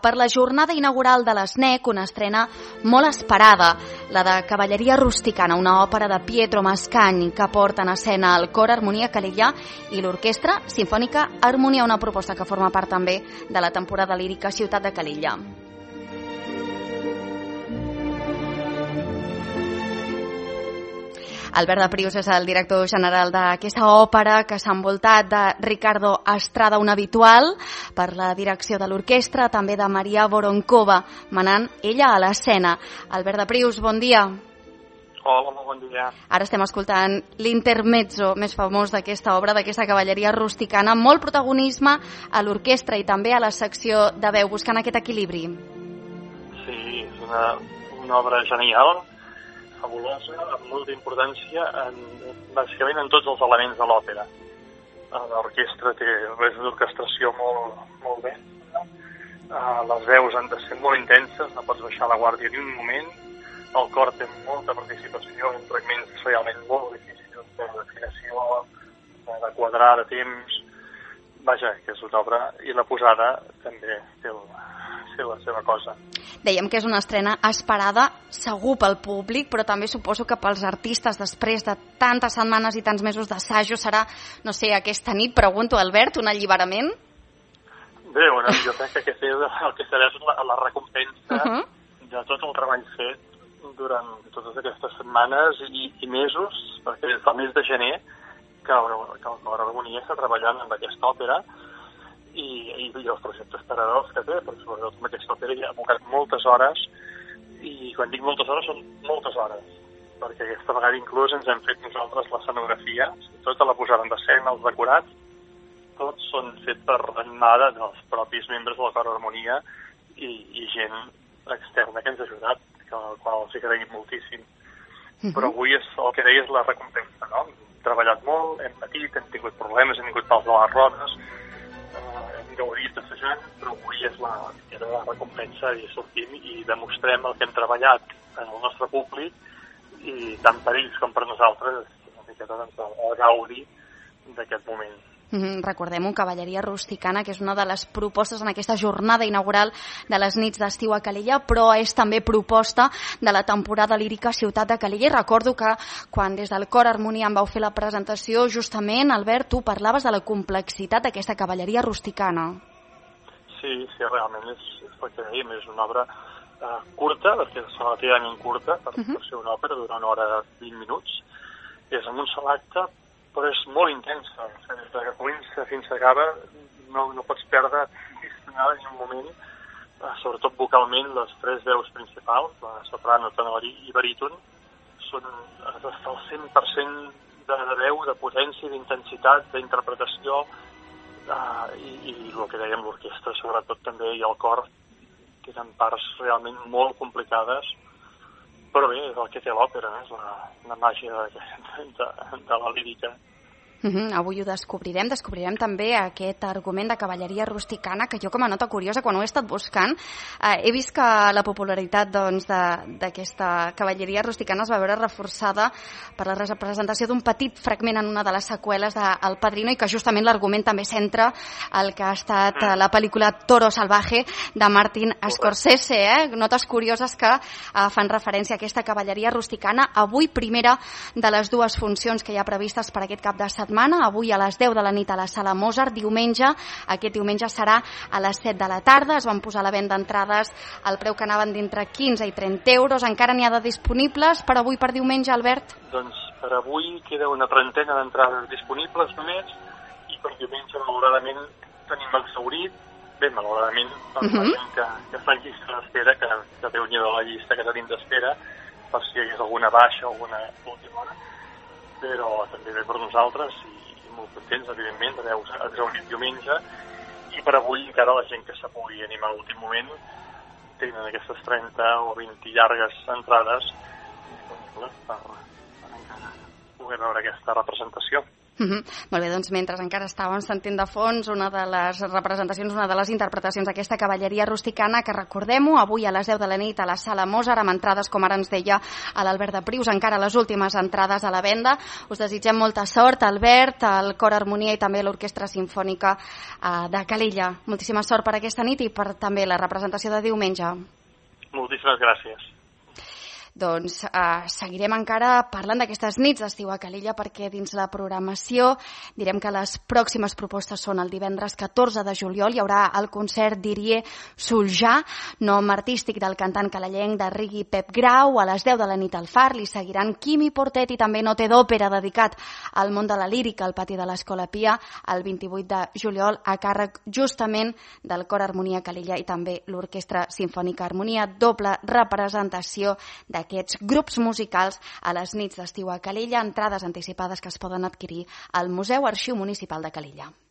Per la jornada inaugural de l'ESNEC, una estrena molt esperada, la de Cavalleria Rusticana, una òpera de Pietro Mascagni que porta en escena el Cor Harmonia Calella i l'Orquestra Simfònica Harmonia, una proposta que forma part també de la temporada lírica Ciutat de Calella. Albert de Prius és el director general d'aquesta òpera que s'ha envoltat de Ricardo Estrada, un habitual, per la direcció de l'orquestra, també de Maria Voronkova, manant ella a l'escena. Albert de Prius, bon dia. Hola, molt bon dia. Ara estem escoltant l'intermezzo més famós d'aquesta obra, d'aquesta Cavalleria Rusticana, amb molt protagonisme a l'orquestra i també a la secció de veu, buscant aquest equilibri. Sí, és una obra genial, fabulosa, amb molta importància bàsicament en tots els elements de l'òpera. L'orquestra té res d'orquestració molt bé. Les veus han de ser molt intenses, no pots baixar la guàrdia ni un moment. El cor té molta participació en fragments realment molt difícils d'afinació, de quadrar de temps. Vaja, que és una obra, i la posada també té la seva cosa. Dèiem que és una estrena esperada segur pel públic, però també suposo que pels artistes, després de tantes setmanes i tants mesos d'assajo, serà, no sé, aquesta nit, pregunto, Albert, un alliberament? Bé, bueno, jo crec que el que serà és la recompensa de tot el treball fet durant totes aquestes setmanes i mesos, perquè des del mes de gener que el Cor Harmonia està treballant amb aquesta òpera i els projectes paral·lels que té, perquè sobretot amb aquesta òpera hi ha abocat moltes hores, i quan dic moltes hores són moltes hores, perquè aquesta vegada inclús ens hem fet nosaltres l'escenografia, tota la posada en escena, els decorats, tots són fets per animada dels propis membres de la Cor Harmonia i gent externa que ens ha ajudat, al qual els agraïm moltíssim. Però avui el que deia és la recompensa, no? Hem treballat molt, hem patit, hem tingut problemes, hem tingut pals de les rodes, hem gaudit assajant, però avui és la recompensa i sortim i demostrem el que hem treballat en el nostre públic, i tant per ells com per nosaltres és una miqueta el gaudi d'aquest moment. Recordem un Cavalleria Rusticana, que és una de les propostes en aquesta jornada inaugural de les nits d'estiu a Calella, però és també proposta de la temporada lírica Ciutat de Calella. I recordo que quan des del Cor Harmonia em vau fer la presentació, justament, Albert, tu parlaves de la complexitat d'aquesta Cavalleria Rusticana. Sí, realment és el que dèiem, és una obra curta, perquè és relativament curta, per ser una òpera d'una hora 20 minuts. És en un sol acte, però és molt intensa. Des que comença fins que acaba no pots perdre nada ni un moment, sobretot vocalment. Les tres veus principals, la soprano, tenor i baríton, has d'estar al 100% de veu, de potència, d'intensitat, d'interpretació, i el que dèiem, l'orquestra sobretot també, i el cor, que eren parts realment molt complicades, però bé, és el que té l'òpera, és la màgia de la lírica. Avui ho descobrirem també aquest argument de Cavalleria Rusticana, que jo com a nota curiosa, quan ho he estat buscant, he vist que la popularitat d'aquesta Cavalleria Rusticana es va veure reforçada per la representació d'un petit fragment en una de les seqüeles d'El Padrino, i que justament l'argument també centra el que ha estat la pel·lícula Toro Salvaje de Martin Scorsese. Notes curioses que fan referència a aquesta Cavalleria Rusticana. Avui primera de les dues funcions que hi ha previstes per aquest cap de setmana, avui a les 10 de la nit a la Sala Mozart, aquest diumenge serà a les 7 de la tarda. Es van posar a la venda entrades al preu que anaven d'entre 15 i 30 euros, encara n'hi ha de disponibles per avui, per diumenge, Albert? Doncs per avui queda una trentena d'entrades disponibles només, i per diumenge malauradament tenim exhaurit, malauradament, per la gent que fa llista d'espera, que déu-n'hi-do la llista que tenim d'espera, per si hi hagués alguna baixa o alguna última hora. Però també bé per nosaltres, i molt contents, evidentment, d'haver exhaurit diumenge, i per avui encara la gent que se pugui animar a l'últim moment tenen aquestes 30 o 20 llargues entrades per encara poder veure aquesta representació. Molt bé, doncs mentre encara estàvem sentint de fons una de les representacions, una de les interpretacions d'aquesta cavalleria rusticana, que recordem-ho, avui a les 10 de la nit a la Sala Mozart, amb entrades, com ara ens deia, a l'Albert de Prius, encara les últimes entrades a la venda. Us desitgem molta sort, Albert, al Cor Harmonia i també l'Orquestra Simfònica de Calella. Moltíssima sort per aquesta nit i per també la representació de diumenge. Moltíssimes gràcies. Doncs seguirem encara parlant d'aquestes nits d'estiu a Calella, perquè dins la programació direm que les pròximes propostes són el divendres 14 de juliol. Hi haurà el concert Dirie Soljà, nom artístic del cantant calellenc de reggae Pep Grau. A les 10 de la nit al Far li seguiran Quimi Portet i també Note d'Òpera, dedicat al món de la lírica al pati de l'Escola Pia, el 28 de juliol, a càrrec justament del Cor Harmonia Calella i també l'Orquestra Simfònica Harmonia. Doble representació d'aquests grups musicals a les nits d'estiu a Calella, entrades anticipades que es poden adquirir al Museu Arxiu Municipal de Calella.